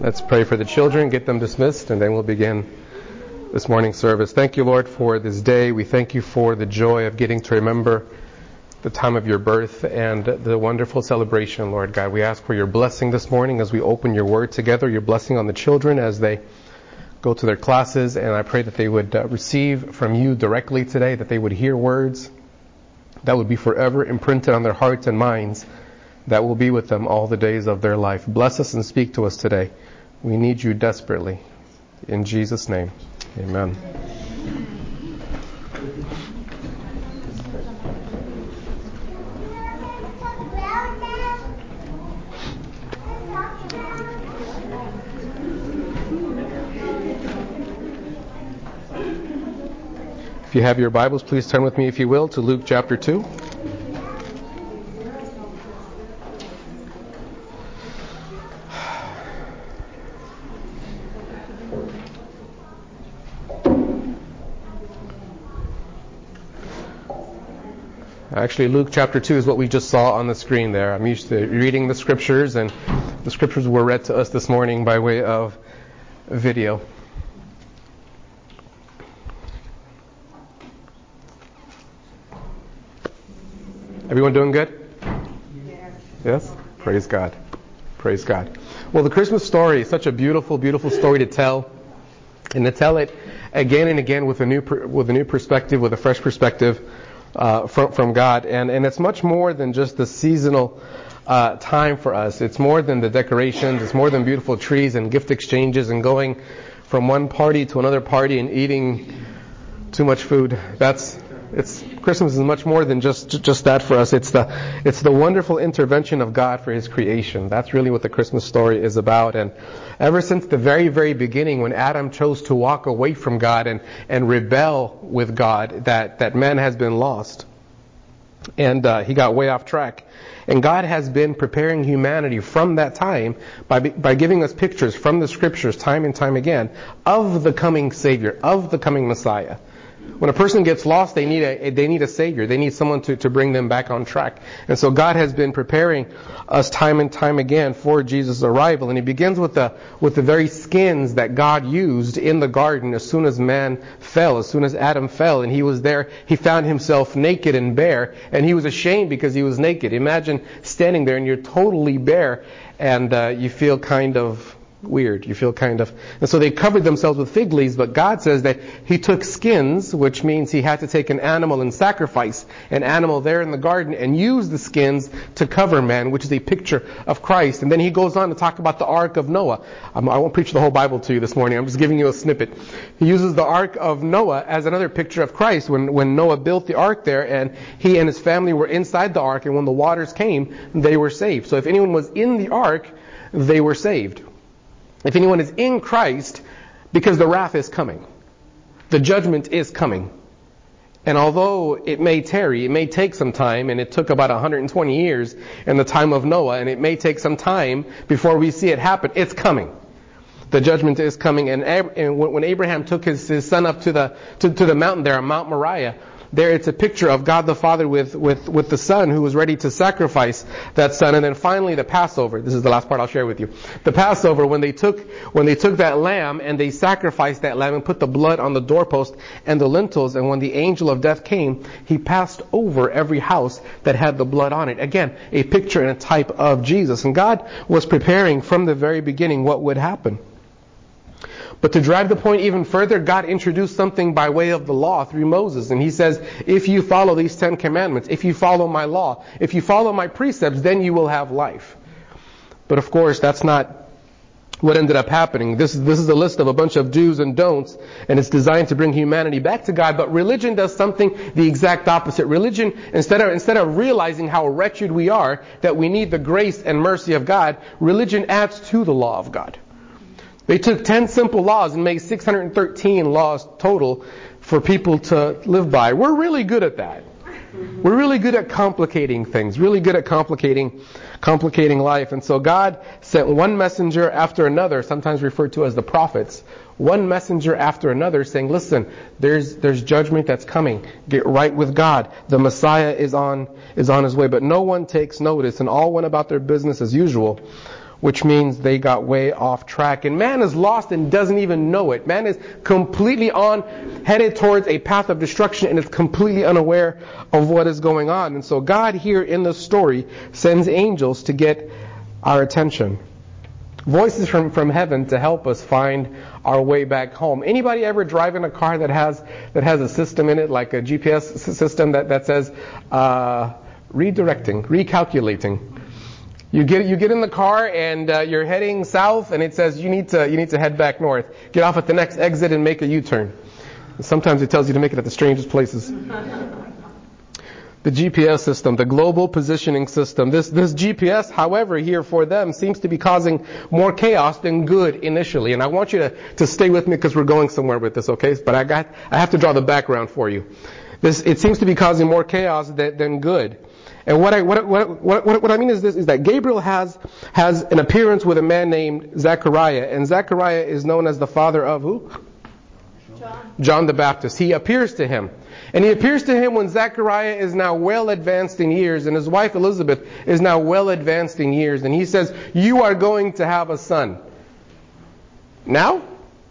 Let's pray for the children, get them dismissed, and then we'll begin this morning's service. Thank you, Lord, for this day. We thank you for the joy of getting to remember the time of your birth and the wonderful celebration, Lord God. We ask for your blessing this morning as we open your word together, your blessing on the children as they go to their classes, and I pray that they would receive from you directly today, that they would hear words that would be forever imprinted on their hearts and minds, that will be with them all the days of their life. Bless us and speak to us today. We need you desperately. In Jesus' name, amen. If you have your Bibles, please turn with me, if you will, to Luke chapter 2. Actually, Luke chapter 2 is what we just saw on the screen there. I'm used to reading the scriptures, and the scriptures were read to us this morning by way of video. Everyone doing good? Yes? Praise God. Praise God. Well, the Christmas story is such a beautiful, beautiful story to tell, and to tell it again and again with a new perspective, with a fresh perspective from God. And it's much more than just the seasonal time for us. It's more than the decorations. It's more than beautiful trees and gift exchanges and going from one party to another party and eating too much food. Christmas is much more than just that for us. It's the wonderful intervention of God for His creation. That's really what the Christmas story is about. And ever since the very, very beginning, when Adam chose to walk away from God and rebel with God, that man has been lost. And he got way off track. And God has been preparing humanity from that time by giving us pictures from the scriptures time and time again of the coming Savior, of the coming Messiah. When a person gets lost, they need a Savior. They need someone to bring them back on track. And so God has been preparing us time and time again for Jesus' arrival. And He begins with the very skins that God used in the garden as soon as man fell, as soon as Adam fell. And he was there, he found himself naked and bare. And he was ashamed because he was naked. Imagine standing there and you're totally bare and you feel kind of weird. And so they covered themselves with fig leaves, but God says that He took skins, which means He had to take an animal and sacrifice an animal there in the garden and use the skins to cover man, which is a picture of Christ. And then He goes on to talk about the Ark of Noah. I won't preach the whole Bible to you this morning. I'm just giving you a snippet. He uses the Ark of Noah as another picture of Christ. When Noah built the Ark there and he and his family were inside the Ark, and when the waters came, they were saved. So if anyone was in the Ark, they were saved. If anyone is in Christ, because the wrath is coming. The judgment is coming. And although it may tarry, it may take some time, and it took about 120 years in the time of Noah, and it may take some time before we see it happen, it's coming. The judgment is coming. And when Abraham took his son up to the mountain there on Mount Moriah, there it's a picture of God the Father with the Son who was ready to sacrifice that Son. And then finally the Passover. This is the last part I'll share with you. The Passover, when they took that lamb and they sacrificed that lamb and put the blood on the doorpost and the lintels, and when the angel of death came, he passed over every house that had the blood on it. Again, a picture and a type of Jesus. And God was preparing from the very beginning what would happen. But to drive the point even further, God introduced something by way of the law through Moses. And He says, if you follow these 10 commandments, if you follow my law, if you follow my precepts, then you will have life. But of course, that's not what ended up happening. This is a list of a bunch of do's and don'ts, and it's designed to bring humanity back to God. But religion does something the exact opposite. Religion, instead of realizing how wretched we are, that we need the grace and mercy of God, religion adds to the law of God. They took 10 simple laws and made 613 laws total for people to live by. We're really good at that. We're really good at complicating things, really good at complicating life. And so God sent one messenger after another, sometimes referred to as the prophets, one messenger after another saying, listen, there's judgment that's coming. Get right with God. The Messiah is on his way. But no one takes notice, and all went about their business as usual which means they got way off track. And man is lost and doesn't even know it. Man is completely headed towards a path of destruction and is completely unaware of what is going on. And so God here in the story sends angels to get our attention. Voices from heaven to help us find our way back home. Anybody ever drive in a car that has a system in it, like a GPS system that says recalculating? You get in the car and you're heading south, and it says you need to head back north. Get off at the next exit and make a U-turn. Sometimes it tells you to make it at the strangest places. The GPS system, the global positioning system. This GPS, however, here for them seems to be causing more chaos than good initially. And I want you to stay with me because we're going somewhere with this, okay? But I have to draw the background for you. It seems to be causing more chaos than good. And what I mean is this, is that Gabriel has an appearance with a man named Zechariah. And Zechariah is known as the father of who? John the Baptist. He appears to him. And he appears to him when Zechariah is now well advanced in years, and his wife Elizabeth is now well advanced in years. And he says, you are going to have a son. Now?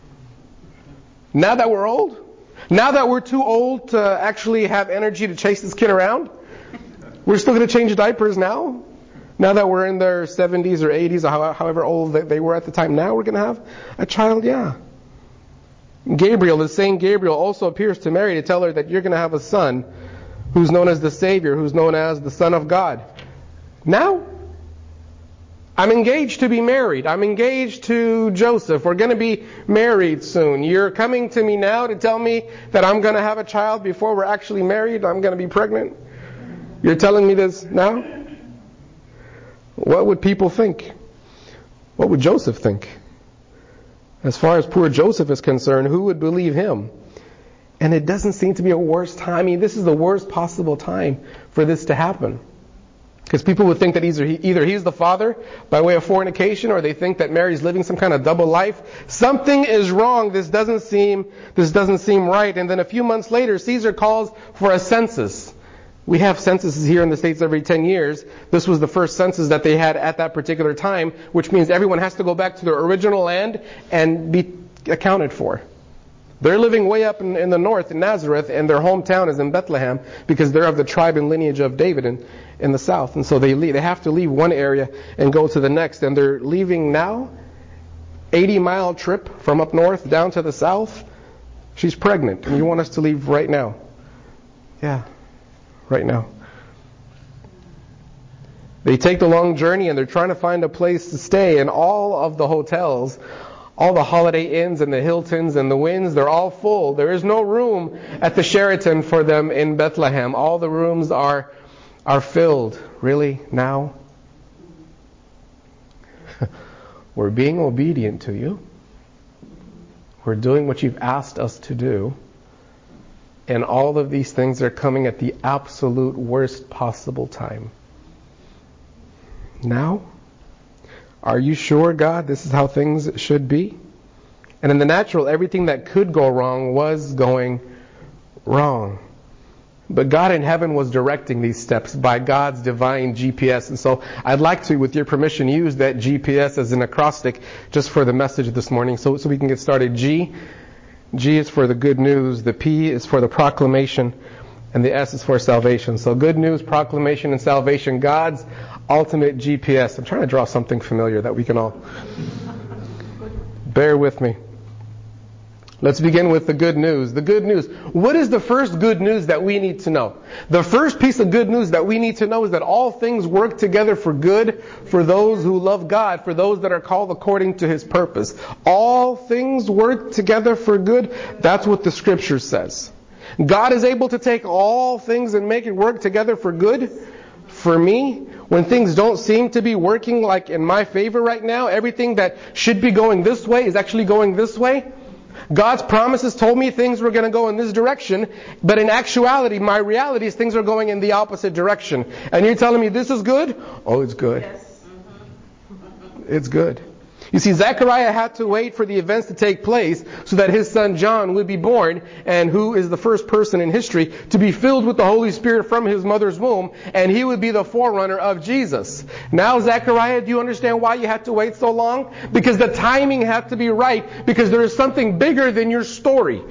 Now that we're old? Now that we're too old to actually have energy to chase this kid around? We're still going to change diapers now? Now that we're in their 70s or 80s, or however old they were at the time, now we're going to have a child? Yeah. Gabriel, the same Gabriel, also appears to Mary to tell her that you're going to have a son who's known as the Savior, who's known as the Son of God. Now, I'm engaged to be married. I'm engaged to Joseph. We're going to be married soon. You're coming to me now to tell me that I'm going to have a child before we're actually married? I'm going to be pregnant? You're telling me this now? What would people think? What would Joseph think? As far as poor Joseph is concerned, who would believe him? And it doesn't seem to be a worse time. I mean, this is the worst possible time for this to happen. Because people would think that either he's the father by way of fornication, or they think that Mary's living some kind of double life. Something is wrong. This doesn't seem right. And then a few months later, Caesar calls for a census. We have censuses here in the States every 10 years. This was the first census that they had at that particular time, which means everyone has to go back to their original land and be accounted for. They're living way up in the north in Nazareth, and their hometown is in Bethlehem because they're of the tribe and lineage of David in the south. And so they have to leave one area and go to the next. And they're leaving now, 80-mile trip from up north down to the south. She's pregnant, and you want us to leave right now. Yeah. Right now. They take the long journey and they're trying to find a place to stay, and all of the hotels, all the Holiday Inns and the Hiltons and the Winds, they're all full. There is no room at the Sheraton for them in Bethlehem. All the rooms are filled. Really? Now? We're being obedient to you. We're doing what you've asked us to do. And all of these things are coming at the absolute worst possible time. Now? Are you sure, God, this is how things should be? And in the natural, everything that could go wrong was going wrong. But God in heaven was directing these steps by God's divine GPS. And so I'd like to, with your permission, use that GPS as an acrostic just for the message this morning so we can get started. G is for the good news, the P is for the proclamation, and the S is for salvation. So good news, proclamation, and salvation, God's ultimate GPS. I'm trying to draw something familiar that we can all bear with me. Let's begin with the good news. The good news. What is the first good news that we need to know? The first piece of good news that we need to know is that all things work together for good for those who love God, for those that are called according to His purpose. All things work together for good. That's what the Scripture says. God is able to take all things and make it work together for good for me. When things don't seem to be working like in my favor right now, everything that should be going this way is actually going this way. God's promises told me things were going to go in this direction, but in actuality, my reality is things are going in the opposite direction. And you're telling me this is good? Oh, it's good. Yes. It's good. You see, Zechariah had to wait for the events to take place so that his son John would be born, and who is the first person in history to be filled with the Holy Spirit from his mother's womb, and he would be the forerunner of Jesus. Now, Zechariah, do you understand why you had to wait so long? Because the timing had to be right, because there is something bigger than your story.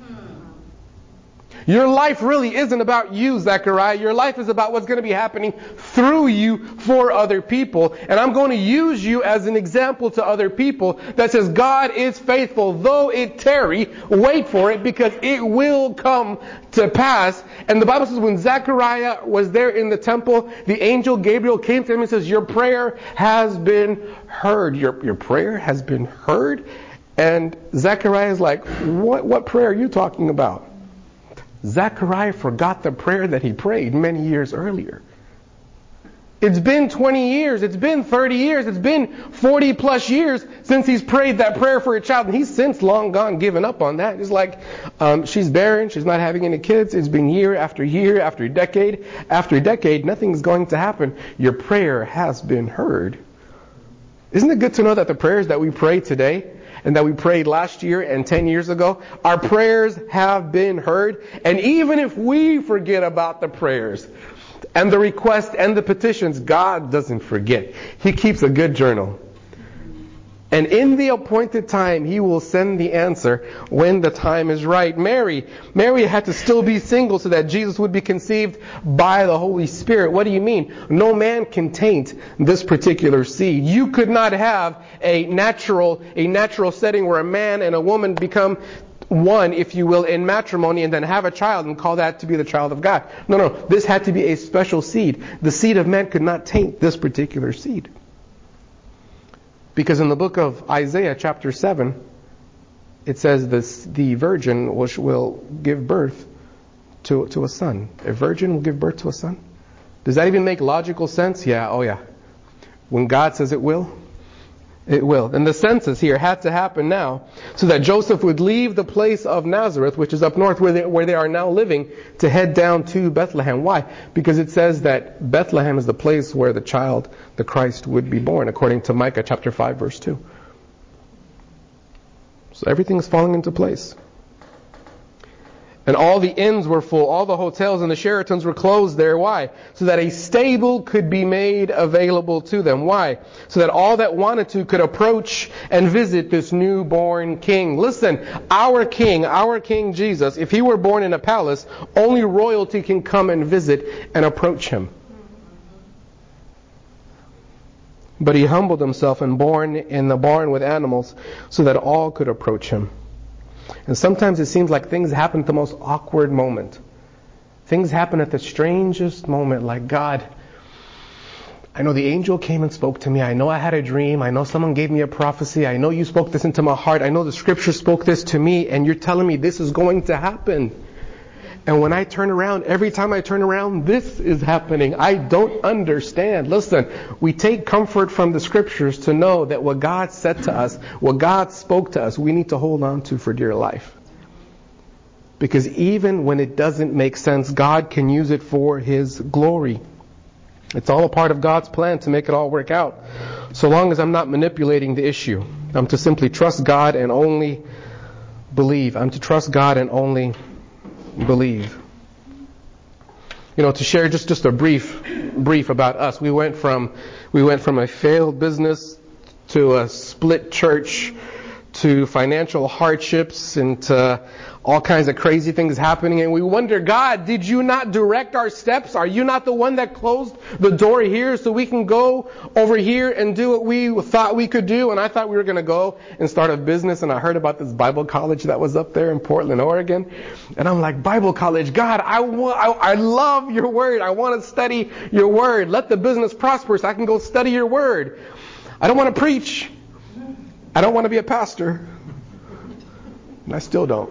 Your life really isn't about you, Zechariah. Your life is about what's going to be happening through you for other people. And I'm going to use you as an example to other people that says God is faithful. Though it tarry, wait for it, because it will come to pass. And the Bible says when Zechariah was there in the temple, the angel Gabriel came to him and says, your prayer has been heard. Your prayer has been heard? And Zechariah is like, what prayer are you talking about? Zechariah forgot the prayer that he prayed many years earlier. It's been 20 years, it's been 30 years, it's been 40 plus years since he's prayed that prayer for a child, and he's since long gone given up on that. It's like, she's barren, she's not having any kids, it's been year after year after decade, nothing's going to happen. Your prayer has been heard. Isn't it good to know that the prayers that we pray today, and that we prayed last year and 10 years ago, our prayers have been heard. And even if we forget about the prayers and the requests and the petitions, God doesn't forget. He keeps a good journal. And in the appointed time, He will send the answer when the time is right. Mary had to still be single so that Jesus would be conceived by the Holy Spirit. What do you mean? No man can taint this particular seed. You could not have a natural setting where a man and a woman become one, if you will, in matrimony, and then have a child and call that to be the child of God. No. This had to be a special seed. The seed of man could not taint this particular seed. Because in the book of Isaiah chapter 7, it says the virgin will give birth to a son. A virgin will give birth to a son? Does that even make logical sense? Yeah, oh yeah. When God says it will, it will. And the census here had to happen now so that Joseph would leave the place of Nazareth, which is up north where they are now living, to head down to Bethlehem. Why? Because it says that Bethlehem is the place where the child, the Christ, would be born, according to Micah chapter 5, verse 2. So everything is falling into place. And all the inns were full. All the hotels and the Sheratons were closed there. Why? So that a stable could be made available to them. Why? So that all that wanted to could approach and visit this newborn king. Listen, our King Jesus, if He were born in a palace, only royalty can come and visit and approach Him. But He humbled Himself and born in the barn with animals so that all could approach Him. And sometimes it seems like things happen at the most awkward moment. Things happen at the strangest moment, like, God, I know the angel came and spoke to me. I know I had a dream. I know someone gave me a prophecy. I know you spoke this into my heart. I know the scripture spoke this to me, and you're telling me this is going to happen. And when I turn around, every time I turn around, this is happening. I don't understand. Listen, we take comfort from the scriptures to know that what God said to us, what God spoke to us, we need to hold on to for dear life. Because even when it doesn't make sense, God can use it for His glory. It's all a part of God's plan to make it all work out. So long as I'm not manipulating the issue, I'm to simply trust God and only believe. I'm to trust God and only believe. To share just a brief about us. We went from a failed business to a split church to financial hardships and to all kinds of crazy things happening. And we wonder, God, did you not direct our steps? Are you not the one that closed the door here so we can go over here and do what we thought we could do? And I thought we were going to go and start a business. And I heard about this Bible college that was up there in Portland, Oregon. And I'm like, Bible college, God, I love your word. I want to study your word. Let the business prosper so I can go study your word. I don't want to preach. I don't want to be a pastor. And I still don't.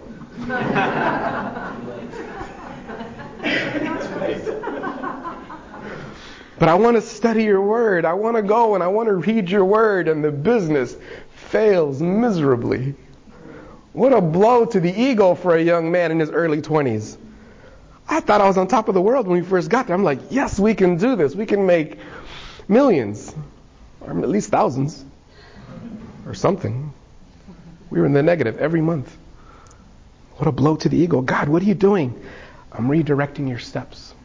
But I want to study your word. I want to go and I want to read your word, and the business fails miserably. What a blow to the ego for a young man in his early 20s. I thought I was on top of the world when we first got there. I'm like, yes, we can do this. We can make millions, or at least thousands. or something. We were in the negative every month. What a blow to the ego. God, what are you doing? I'm redirecting your steps.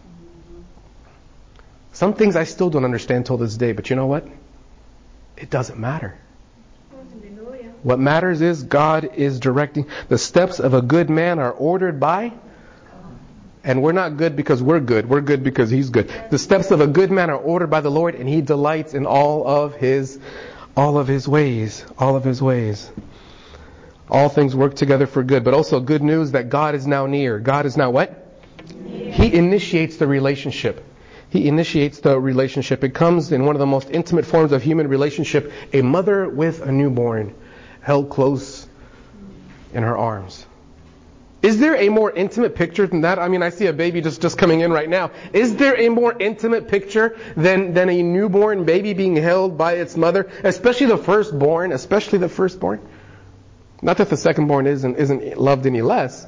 Some things I still don't understand till this day, but you know what? It doesn't matter. What matters is God is directing. The steps of a good man are ordered by, and we're not good because we're good. We're good because He's good. The steps of a good man are ordered by the Lord, and He delights in all of His ways. All of His ways. All things work together for good. But also good news that God is now near. God is now what? Near. He initiates the relationship. He initiates the relationship. It comes in one of the most intimate forms of human relationship. A mother with a newborn held close in her arms. Is there a more intimate picture than that? I mean, I see a baby just coming in right now. Is there a more intimate picture than a newborn baby being held by its mother? Especially the firstborn. Especially the firstborn. Not that the secondborn isn't loved any less.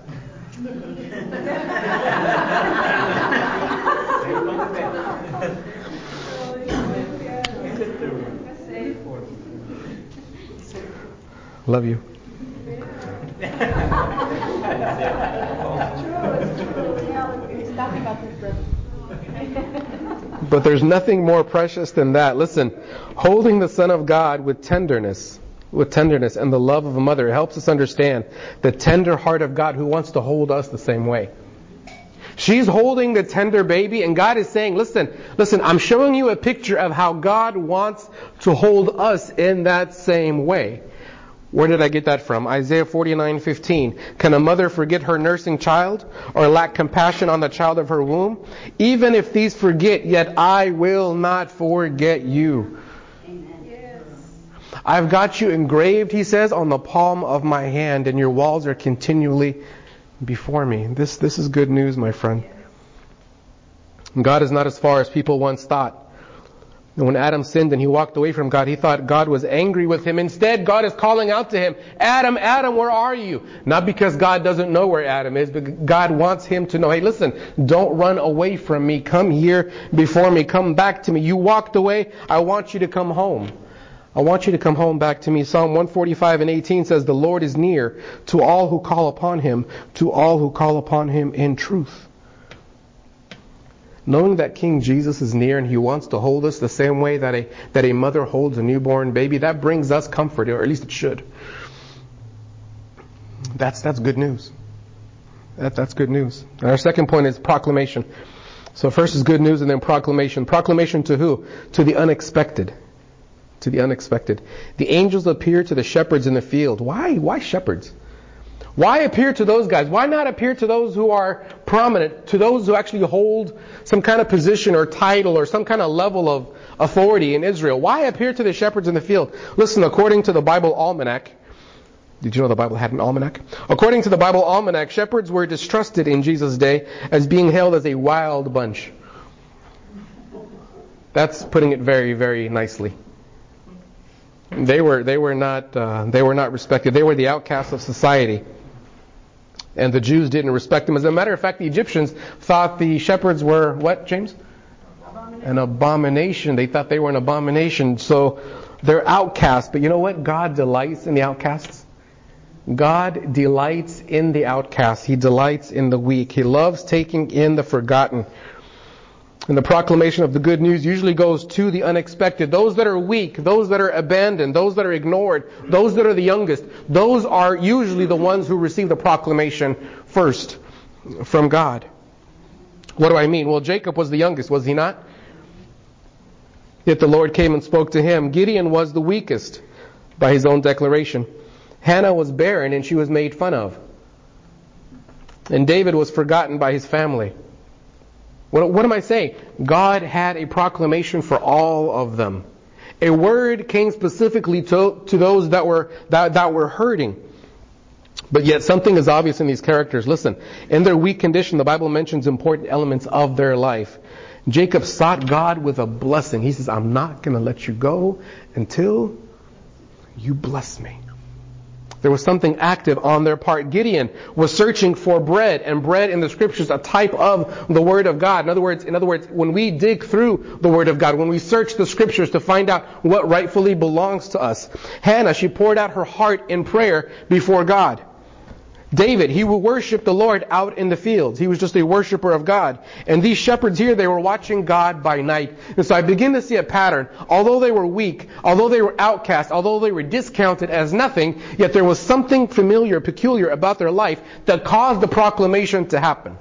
Love you. But there's nothing more precious than that. Listen, holding the Son of God with tenderness and the love of a mother helps us understand the tender heart of God who wants to hold us the same way. She's holding the tender baby, and God is saying, listen, I'm showing you a picture of how God wants to hold us in that same way. Where did I get that from? Isaiah 49:15. Can a mother forget her nursing child or lack compassion on the child of her womb? Even if these forget, yet I will not forget you. Amen. Yes. I've got you engraved, He says, on the palm of my hand, and your walls are continually before me. This is good news, my friend. God is not as far as people once thought. When Adam sinned and he walked away from God, he thought God was angry with him. Instead, God is calling out to him, Adam, Adam, where are you? Not because God doesn't know where Adam is, but God wants him to know, hey, listen, don't run away from me. Come here before me. Come back to me. You walked away. I want you to come home. I want you to come home back to me. Psalm 145:18 says, the Lord is near to all who call upon Him, to all who call upon Him in truth. Knowing that King Jesus is near and He wants to hold us the same way that a mother holds a newborn baby, that brings us comfort, or at least it should. That's good news. That's good news. And our second point is proclamation. So first is good news and then proclamation. Proclamation to who? To the unexpected. To the unexpected. The angels appear to the shepherds in the field. Why shepherds? Why appear to those guys? Why not appear to those who are prominent, to those who actually hold some kind of position or title or some kind of level of authority in Israel? Why appear to the shepherds in the field? Listen, according to the Bible Almanac, did you know the Bible had an almanac? According to the Bible Almanac, shepherds were distrusted in Jesus' day as being hailed as a wild bunch. That's putting it very, very nicely. They were not respected. They were the outcasts of society. And the Jews didn't respect them. As a matter of fact, the Egyptians thought the shepherds were what, James? An abomination. They thought they were an abomination. So they're outcasts. But you know what? God delights in the outcasts. God delights in the outcasts. He delights in the weak. He loves taking in the forgotten. And the proclamation of the good news usually goes to the unexpected. Those that are weak, those that are abandoned, those that are ignored, those that are the youngest, those are usually the ones who receive the proclamation first from God. What do I mean? Well, Jacob was the youngest, was he not? Yet the Lord came and spoke to him. Gideon was the weakest by his own declaration. Hannah was barren and she was made fun of. And David was forgotten by his family. What am I saying? God had a proclamation for all of them. A word came specifically to those that were hurting. But yet something is obvious in these characters. Listen, in their weak condition, the Bible mentions important elements of their life. Jacob sought God with a blessing. He says, I'm not going to let you go until you bless me. There was something active on their part. Gideon was searching for bread, and bread in the scriptures, a type of the Word of God. In other words, when we dig through the Word of God, when we search the scriptures to find out what rightfully belongs to us. Hannah, she poured out her heart in prayer before God. David, he would worship the Lord out in the fields. He was just a worshiper of God. And these shepherds here, they were watching God by night. And so I begin to see a pattern. Although they were weak, although they were outcast, although they were discounted as nothing, yet there was something familiar, peculiar about their life that caused the proclamation to happen.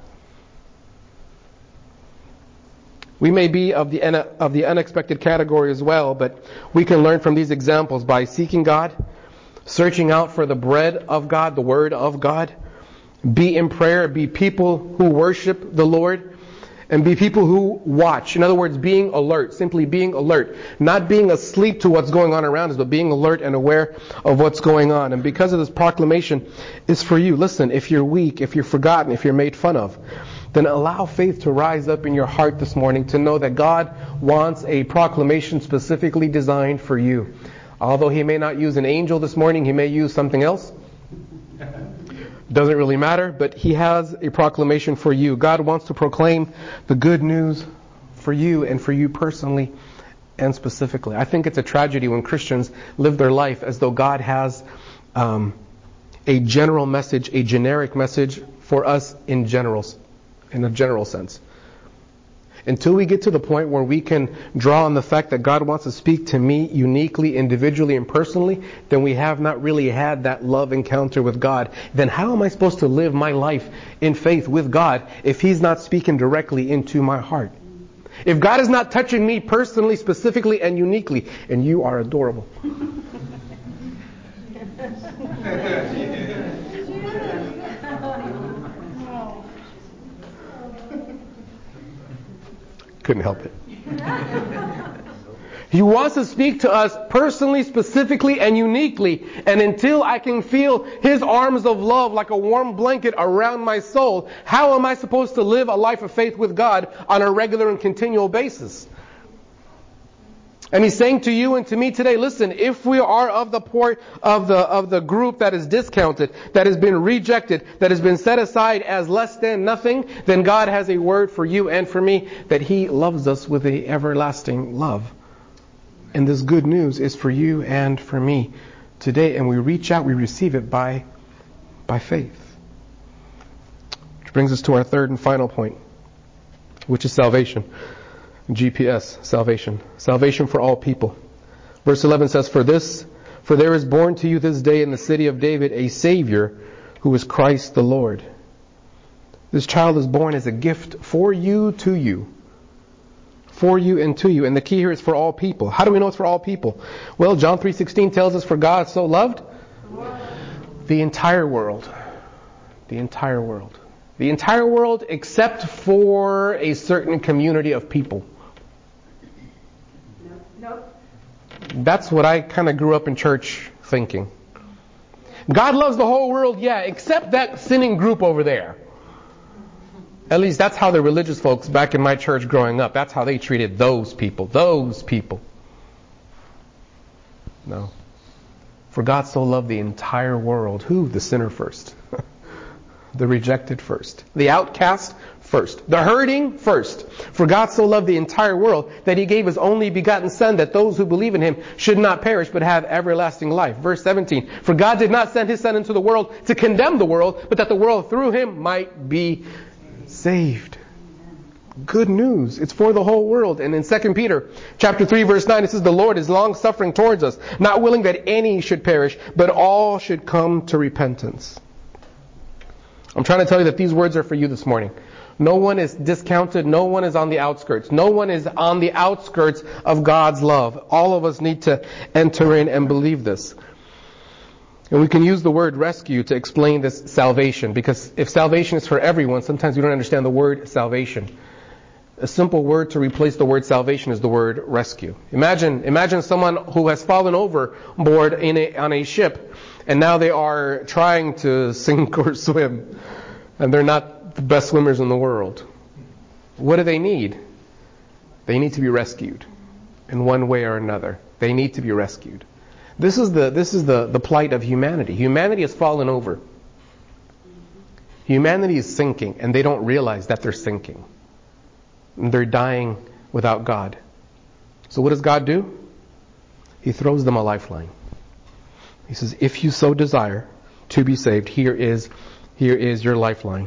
We may be of the unexpected category as well, but we can learn from these examples by seeking God, searching out for the bread of God, the Word of God. Be in prayer. Be people who worship the Lord. And be people who watch. In other words, being alert. Simply being alert. Not being asleep to what's going on around us, but being alert and aware of what's going on. And because of this proclamation, is for you. Listen, if you're weak, if you're forgotten, if you're made fun of, then allow faith to rise up in your heart this morning to know that God wants a proclamation specifically designed for you. Although He may not use an angel this morning, He may use something else. Doesn't really matter, but He has a proclamation for you. God wants to proclaim the good news for you and for you personally and specifically. I think it's a tragedy when Christians live their life as though God has a general message, a generic message for us in a general sense. Until we get to the point where we can draw on the fact that God wants to speak to me uniquely, individually, and personally, then we have not really had that love encounter with God. Then how am I supposed to live my life in faith with God if He's not speaking directly into my heart? If God is not touching me personally, specifically, and uniquely, and you are adorable. Couldn't help it. He wants to speak to us personally, specifically, and uniquely. And until I can feel His arms of love like a warm blanket around my soul, how am I supposed to live a life of faith with God on a regular and continual basis? And He's saying to you and to me today, listen, if we are of the group that is discounted, that has been rejected, that has been set aside as less than nothing, then God has a word for you and for me that He loves us with an everlasting love. And this good news is for you and for me today. And we reach out, we receive it by faith. Which brings us to our third and final point, which is salvation. GPS, salvation. Salvation for all people. Verse 11 says, For there is born to you this day in the city of David a Savior who is Christ the Lord. This child is born as a gift for you, to you. For you and to you. And the key here is for all people. How do we know it's for all people? Well, John 3:16 tells us, For God so loved the entire world. The entire world. The entire world except for a certain community of people. That's what I kind of grew up in church thinking. God loves the whole world, yeah, except that sinning group over there. At least that's how the religious folks back in my church growing up, that's how they treated those people. Those people. No. For God so loved the entire world. Who? The sinner first. The rejected first. The outcast first. The hurting first. For God so loved the entire world that He gave His only begotten Son, that those who believe in Him should not perish but have everlasting life. Verse 17. For God did not send His Son into the world to condemn the world, but that the world through Him might be saved. Good news. It's for the whole world. And in 2 Peter chapter 3 verse 9 it says, The Lord is long suffering towards us, not willing that any should perish, but all should come to repentance. I'm trying to tell you that these words are for you this morning. No one is discounted. No one is on the outskirts. No one is on the outskirts of God's love. All of us need to enter in and believe this. And we can use the word rescue to explain this salvation, because if salvation is for everyone, sometimes we don't understand the word salvation. A simple word to replace the word salvation is the word rescue. Imagine someone who has fallen overboard on a ship, and now they are trying to sink or swim, and they're not the best swimmers in the world. What do they need? They need to be rescued in one way or another. They need to be rescued. This is the plight of humanity. Humanity has fallen over. Humanity is sinking, and they don't realize that they're sinking. They're dying without God. So what does God do? He throws them a lifeline. He says, if you so desire to be saved, here is your lifeline.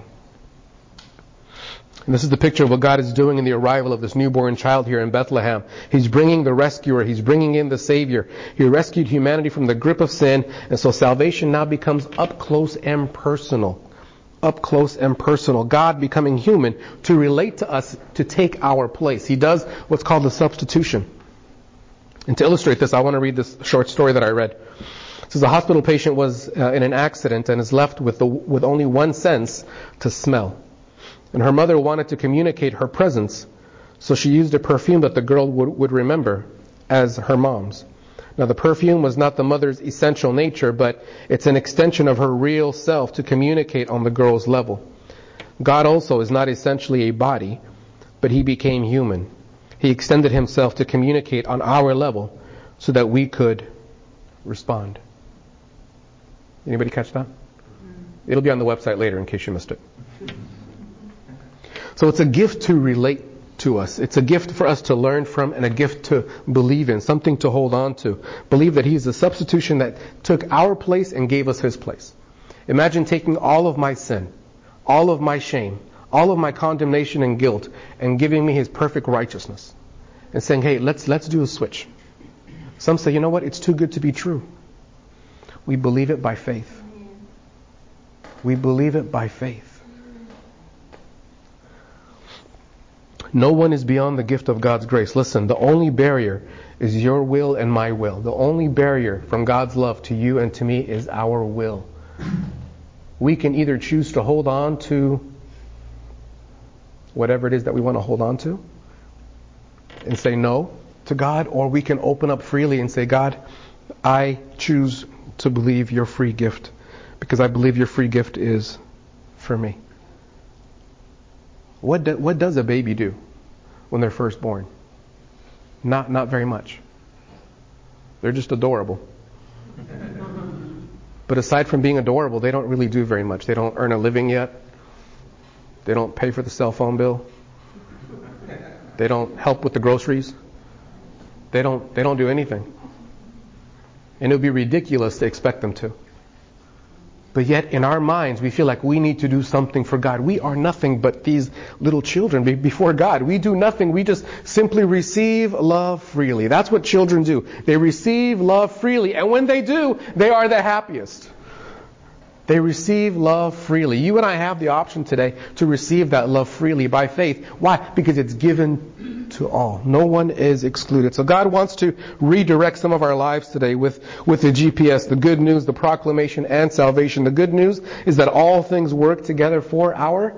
And this is the picture of what God is doing in the arrival of this newborn child here in Bethlehem. He's bringing the rescuer. He's bringing in the Savior. He rescued humanity from the grip of sin, and so salvation now becomes up close and personal. Up close and personal. God becoming human to relate to us, to take our place. He does what's called the substitution. And to illustrate this, I want to read this short story that I read. It says a hospital patient was in an accident and is left with only one sense, to smell. And her mother wanted to communicate her presence, so she used a perfume that the girl would remember as her mom's. Now the perfume was not the mother's essential nature, but it's an extension of her real self to communicate on the girl's level. God also is not essentially a body, but He became human. He extended Himself to communicate on our level so that we could respond. Anybody catch that? It'll be on the website later in case you missed it. So it's a gift to relate to us. It's a gift for us to learn from and a gift to believe in, something to hold on to. Believe that He's the substitution that took our place and gave us His place. Imagine taking all of my sin, all of my shame, all of my condemnation and guilt, and giving me His perfect righteousness. And saying, hey, let's do a switch. Some say, you know what? It's too good to be true. We believe it by faith. We believe it by faith. No one is beyond the gift of God's grace. Listen, the only barrier is your will and my will. The only barrier from God's love to you and to me is our will. We can either choose to hold on to whatever it is that we want to hold on to and say no to God, or we can open up freely and say, God, I choose to believe your free gift because I believe your free gift is for me. What does a baby do when they're first born? Not very much. They're just adorable. But aside from being adorable, they don't really do very much. They don't earn a living yet. They don't pay for the cell phone bill. They don't help with the groceries. They don't do anything. And it would be ridiculous to expect them to. But yet in our minds we feel like we need to do something for God. We are nothing but these little children before God. We do nothing. We just simply receive love freely. That's what children do. They receive love freely. And when they do, they are the happiest. They receive love freely. You and I have the option today to receive that love freely by faith. Why? Because it's given to all. No one is excluded. So God wants to redirect some of our lives today with the GPS, the good news, the proclamation, and salvation. The good news is that all things work together for our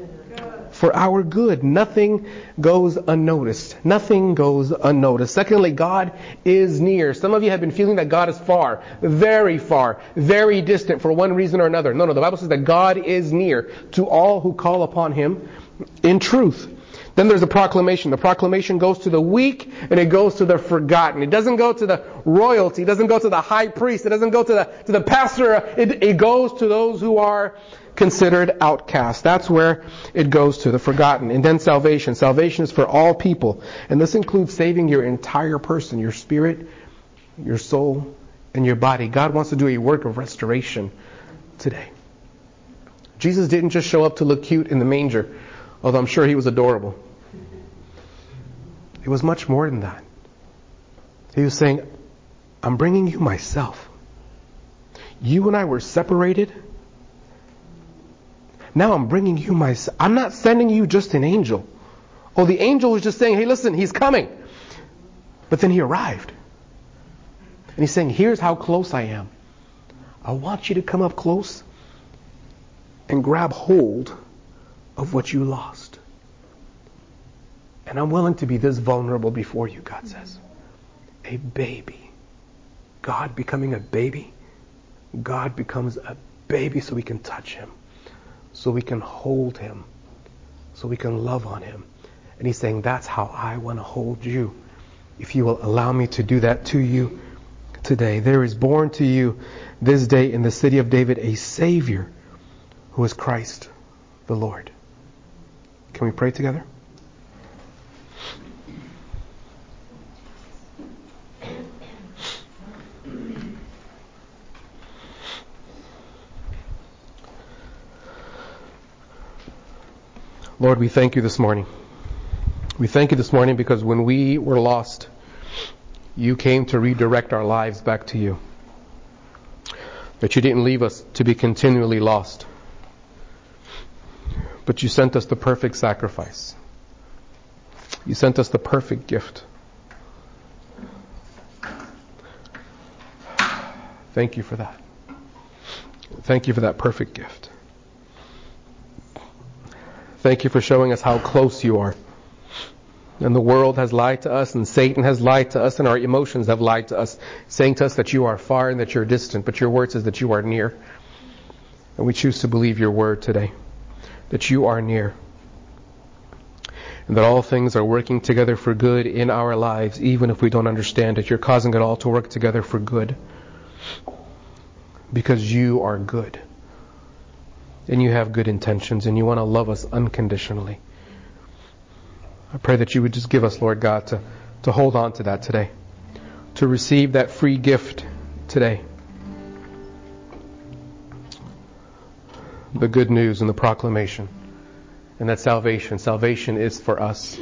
good. Nothing goes unnoticed. Nothing goes unnoticed. Secondly, God is near. Some of you have been feeling that God is far, very distant for one reason or another. No, the Bible says that God is near to all who call upon Him in truth. Then there's a proclamation. The proclamation goes to the weak and it goes to the forgotten. It doesn't go to the royalty. It doesn't go to the high priest. It doesn't go to the pastor. It goes to those who are considered outcasts. That's where it goes to, the forgotten. And then salvation. Salvation is for all people. And this includes saving your entire person, your spirit, your soul, and your body. God wants to do a work of restoration today. Jesus didn't just show up to look cute in the manger, although I'm sure He was adorable. It was much more than that. He was saying, I'm bringing you myself. You and I were separated. Now I'm bringing you myself. I'm not sending you just an angel. Oh, the angel was just saying, hey, listen, He's coming. But then He arrived. And He's saying, here's how close I am. I want you to come up close and grab hold of what you lost. And I'm willing to be this vulnerable before you, God says. A baby. God becoming a baby. God becomes a baby so we can touch Him. So we can hold Him. So we can love on Him. And He's saying, that's how I want to hold you. If you will allow me to do that to you today. There is born to you this day in the city of David a Savior who is Christ the Lord. Can we pray together? Lord, we thank you this morning. We thank you this morning because when we were lost, you came to redirect our lives back to you. That you didn't leave us to be continually lost, but you sent us the perfect sacrifice. You sent us the perfect gift. Thank you for that. Thank you for that perfect gift. Thank you for showing us how close you are. And the world has lied to us, and Satan has lied to us, and our emotions have lied to us, saying to us that you are far and that you're distant, but your word says that you are near. And we choose to believe your word today, that you are near. And that all things are working together for good in our lives, even if we don't understand it. You're causing it all to work together for good. Because you are good. And you have good intentions, and you want to love us unconditionally. I pray that you would just give us, Lord God, to hold on to that today. To receive that free gift today. The good news and the proclamation. And that salvation is for us.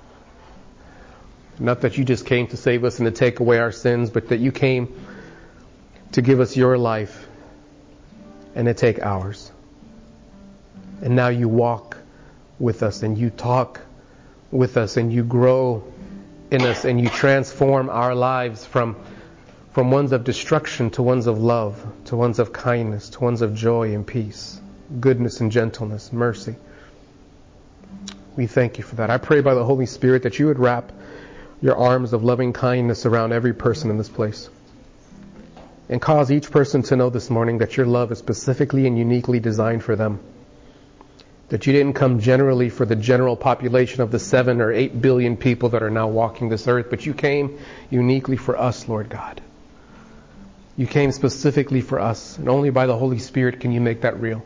Not that you just came to save us and to take away our sins, but that you came to give us your life and to take ours. And now you walk with us and you talk with us and you grow in us and you transform our lives from ones of destruction to ones of love, to ones of kindness, to ones of joy and peace, goodness and gentleness, mercy. We thank you for that. I pray by the Holy Spirit that you would wrap your arms of loving kindness around every person in this place. And cause each person to know this morning that your love is specifically and uniquely designed for them. That you didn't come generally for the general population of the 7 or 8 billion people that are now walking this earth, but you came uniquely for us, Lord God. You came specifically for us, and only by the Holy Spirit can you make that real.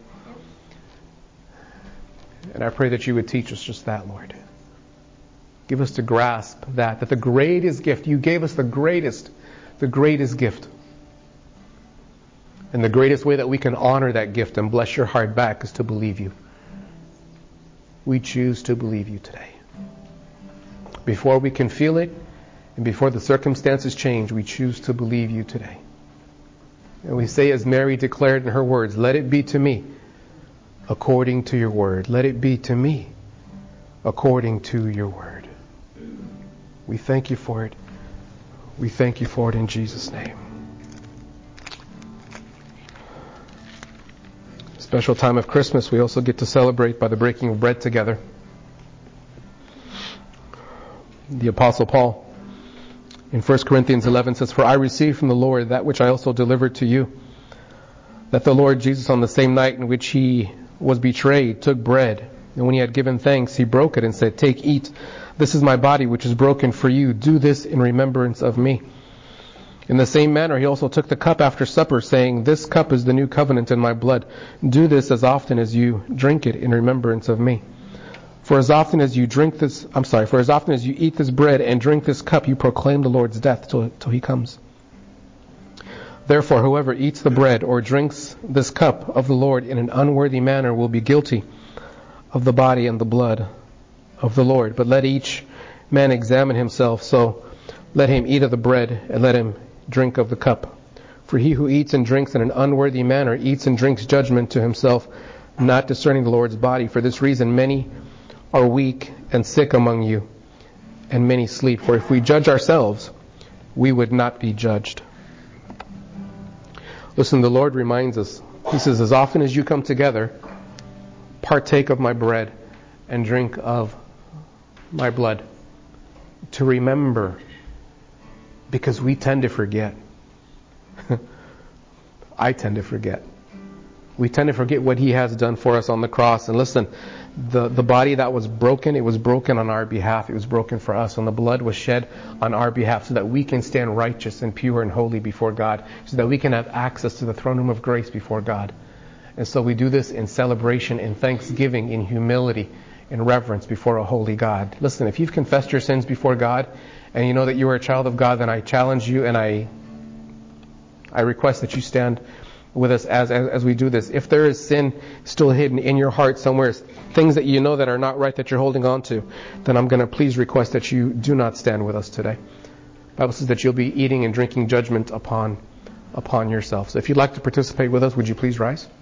And I pray that you would teach us just that, Lord. Give us to grasp that the greatest gift, you gave us the greatest gift. And the greatest way that we can honor that gift and bless your heart back is to believe you. We choose to believe you today. Before we can feel it, and before the circumstances change, we choose to believe you today. And we say, as Mary declared in her words, let it be to me according to your word. Let it be to me according to your word. We thank you for it. We thank you for it in Jesus' name. Special time of Christmas, we also get to celebrate by the breaking of bread together. The Apostle Paul in 1 Corinthians 11 says, for I received from the Lord that which I also delivered to you, that the Lord Jesus on the same night in which he was betrayed took bread, and when he had given thanks, he broke it and said, take, eat, this is my body which is broken for you. Do this in remembrance of me. In the same manner, he also took the cup after supper, saying, this cup is the new covenant in my blood. Do this as often as you drink it in remembrance of me. For as often as you eat this bread and drink this cup, you proclaim the Lord's death till he comes. Therefore, whoever eats the bread or drinks this cup of the Lord in an unworthy manner will be guilty of the body and the blood of the Lord. But let each man examine himself, so let him eat of the bread and let him drink of the cup. For he who eats and drinks in an unworthy manner eats and drinks judgment to himself, not discerning the Lord's body. For this reason many are weak and sick among you, and many sleep. For if we judge ourselves, we would not be judged. Listen, the Lord reminds us. He says, as often as you come together, partake of my bread and drink of my blood. To remember, because we tend to forget. I tend to forget. we tend to forget what He has done for us on the cross. And listen, the body that was broken, it was broken on our behalf. It was broken for us. And the blood was shed on our behalf so that we can stand righteous and pure and holy before God, so that we can have access to the throne room of grace before God. And so we do this in celebration, in thanksgiving, in humility, in reverence before a holy God. Listen, if you've confessed your sins before God and you know that you are a child of God, then I challenge you and I request that you stand with us as we do this. If there is sin still hidden in your heart somewhere, things that you know that are not right that you're holding on to, then I'm going to please request that you do not stand with us today. The Bible says that you'll be eating and drinking judgment upon yourself. So if you'd like to participate with us, would you please rise?